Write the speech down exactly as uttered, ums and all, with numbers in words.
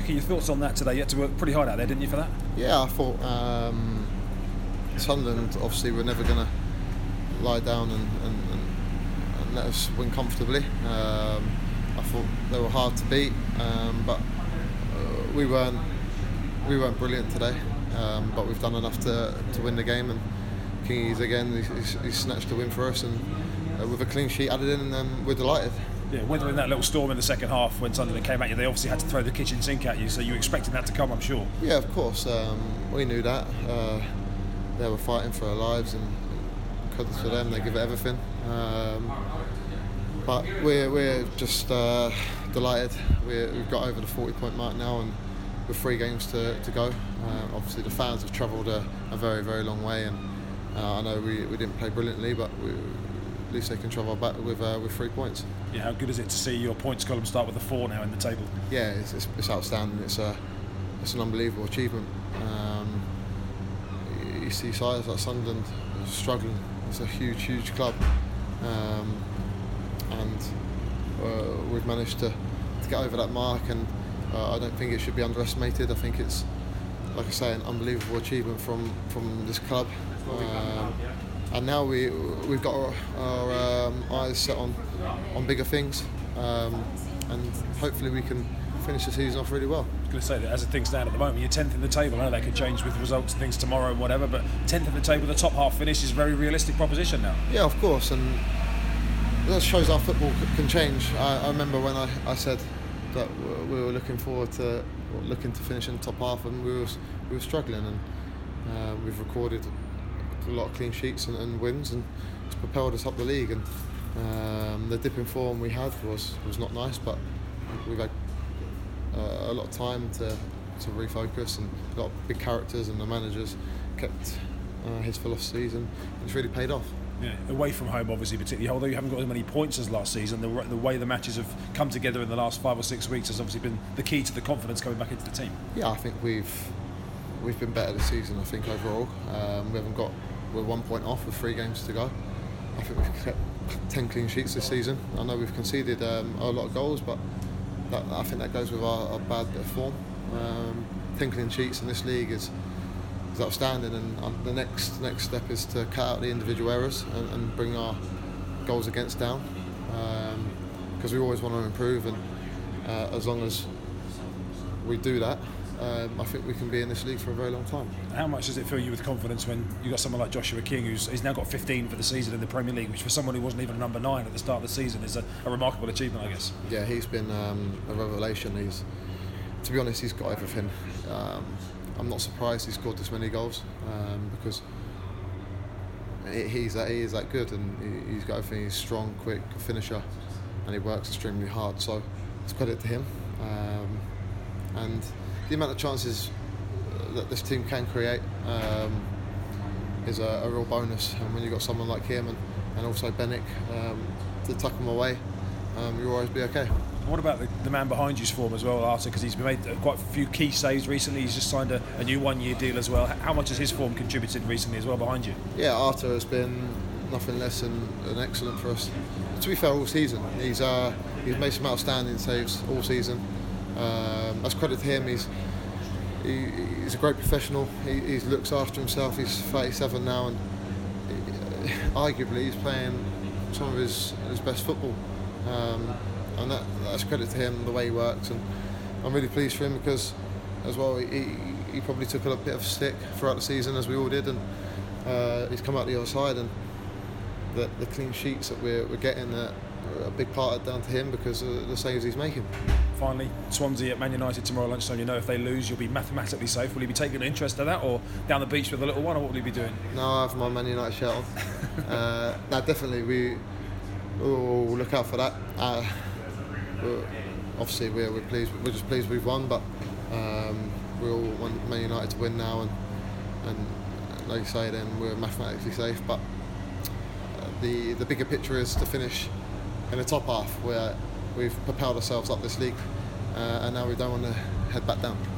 Your thoughts on that today? You had to work pretty hard out there, didn't you, for that? Yeah, I thought um, Sunderland obviously were never going to lie down and, and, and, and let us win comfortably. Um, I thought they were hard to beat, um, but uh, we weren't we weren't brilliant today. Um, but we've done enough to to win the game, and Kingies again, he's, he's snatched the win for us, and uh, with a clean sheet added in, and um, we're delighted. Yeah, weathering that little storm in the second half when Sunderland came at you, they obviously had to throw the kitchen sink at you, so you were expecting that to come, I'm sure. Yeah, of course. Um, we knew that. Uh, they were fighting for their lives, and credit to them, they give it everything. Um, but we're we're just uh, delighted. We're, we've got over the forty point mark now, and with three games to, to go. Uh, obviously, the fans have travelled a, a very very long way, and uh, I know we, we didn't play brilliantly, but we, at least they can travel back with uh, with three points. Yeah, how good is it to see your points column start with a four now in the table? Yeah, it's, it's, it's outstanding. It's a it's an unbelievable achievement. Um, you see sides like Sunderland struggling. It's a huge huge club, um, and uh, we've managed to, to get over that mark, and uh, I don't think it should be underestimated. I think it's, like I say, an unbelievable achievement from from this club. Um, And now we we've got our, our um, eyes set on on bigger things, um, and hopefully we can finish the season off really well. I was going to say that as things stand at the moment, you're tenth in the table. I know that could change with results and things tomorrow and whatever, but tenth in the table, the top half finish is a very realistic proposition now. Yeah, of course, and that shows our football can change. I, I remember when I, I said that we were looking forward to looking to finish in the top half, and we were we were struggling, and uh, we've recorded a lot of clean sheets and, and wins, and it's propelled us up the league. And um, the dip in form we had was was not nice, but we've had uh, a lot of time to to refocus, and a lot of big characters, and the managers kept uh, his philosophies, and it's really paid off. Yeah, away from home, obviously, particularly, although you haven't got as many points as last season, the, the way the matches have come together in the last five or six weeks has obviously been the key to the confidence coming back into the team. Yeah, I think we've we've been better this season. I think overall, um, we haven't got. We're one point off with three games to go. I think we've kept ten clean sheets this season. I know we've conceded um, a lot of goals, but that, I think that goes with our, our bad bit of form. Um, ten clean sheets in this league is is outstanding, and um, the next next step is to cut out the individual errors and, and bring our goals against down, because um, we always want to improve, and uh, as long as we do that, Um, I think we can be in this league for a very long time. How much does it fill you with confidence when you got someone like Joshua King, who's he's now got fifteen for the season in the Premier League, which for someone who wasn't even a number nine at the start of the season is a, a remarkable achievement, I guess. Yeah, he's been um, a revelation. He's, to be honest, he's got everything. Um, I'm not surprised he scored this many goals, um, because he, he's that, he is that good, and he, he's got everything. He's strong, quick, finisher, and he works extremely hard. So it's credit to him. Um, and the amount of chances that this team can create um, is a, a real bonus, and when you've got someone like him and, and also Bennick um, to tuck them away, um, you'll always be okay. What about the, the man behind you's form as well, Arthur? Because he's made quite a few key saves recently. He's just signed a, a new one-year deal as well. How much has his form contributed recently as well behind you? Yeah, Arthur has been nothing less than, than excellent for us. To be fair, all season he's uh, he's made some outstanding saves all season. Um, that's credit to him. He's he, he's a great professional. He, he looks after himself. He's thirty-seven now, and he, arguably he's playing some of his, his best football. Um, and that, that's credit to him, the way he works. And I'm really pleased for him, because as well he, he probably took a bit of a stick throughout the season, as we all did, and uh, he's come out the other side. And the, the clean sheets that we're, we're getting are a big part of down to him, because of the saves he's making. Finally, Swansea at Man United tomorrow lunchtime. You know, if they lose, you'll be mathematically safe. Will you be taking an interest in that, or down the beach with the little one, or what will you be doing? No, I have my Man United shirt on. uh, no, definitely we will look out for that. Uh, we're, obviously, we're, we're pleased. We're just pleased we've won, but um, we all want Man United to win now, and and like you say, then we're mathematically safe. But uh, the the bigger picture is to finish in the top half, where we've propelled ourselves up this league, uh, and now we don't want to head back down.